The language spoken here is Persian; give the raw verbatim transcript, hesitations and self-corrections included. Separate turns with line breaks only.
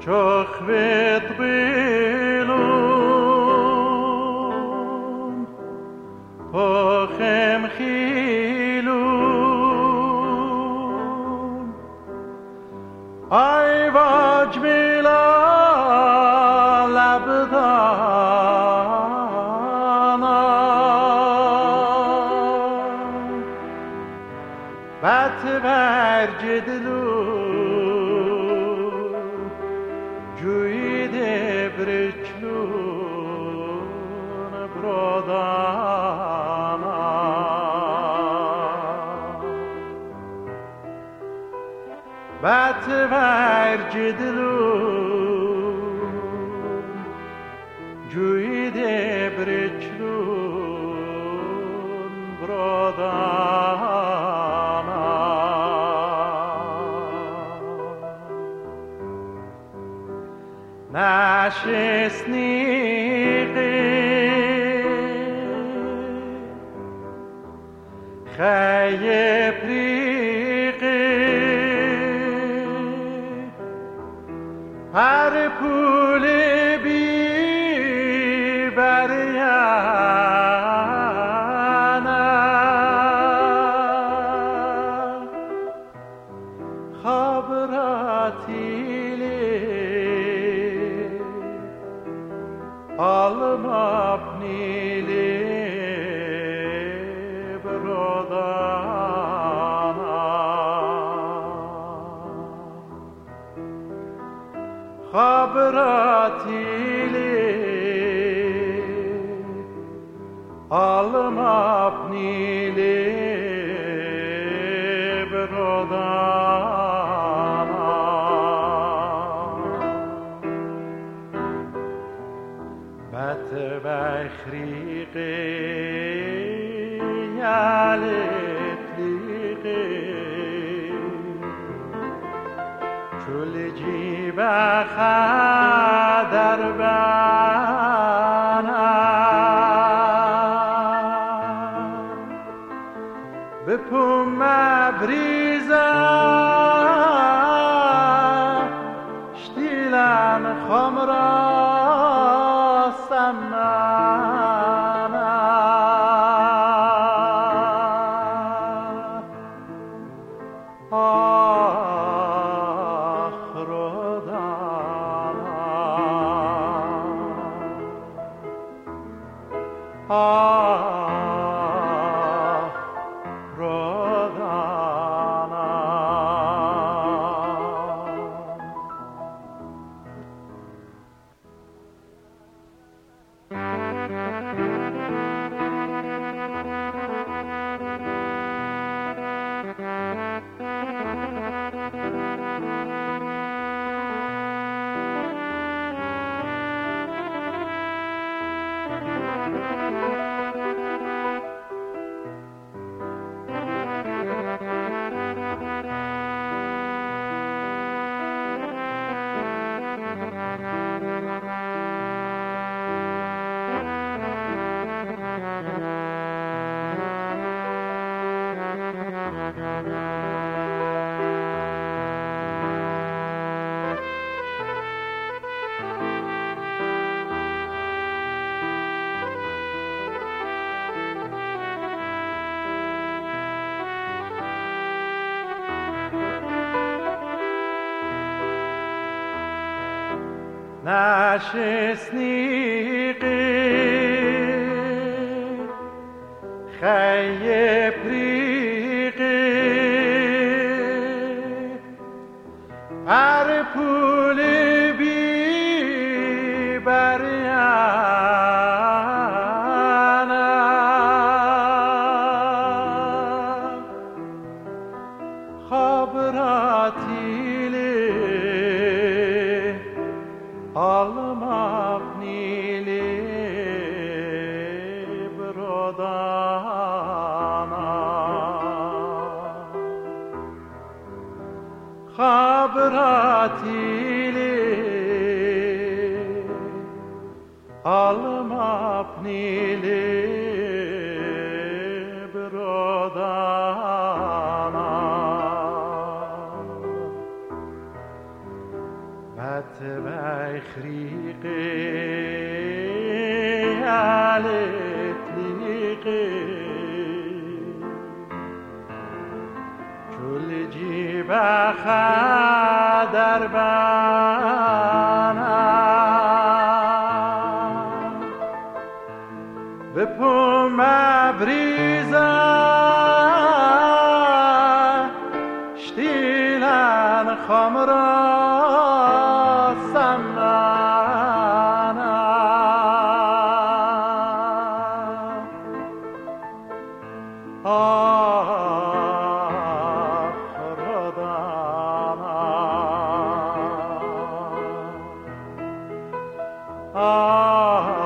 çok vedbilun pochem chilun ay vajmila labdana bat vercidlu bat vercidlun juide brichlun brodana nashesniqi khaye هر پول بی بریانه خبراتیلی almap nili brodana خبراتیلی almap nili brodana bat vachriqi yalefliqi chulji بخدر بنا بپوم بریزا شتیلن خمرا سمنا نشسنیقی خیه پریقی هر پول بی بریانه خبراتیلی almap nili brodana خبراتیلی almap nili brodana bat تلیقه علی تلیقه چول جیب خدر بنا به پو مبریزه شتیلن خمرا سمنا آه خردانا آه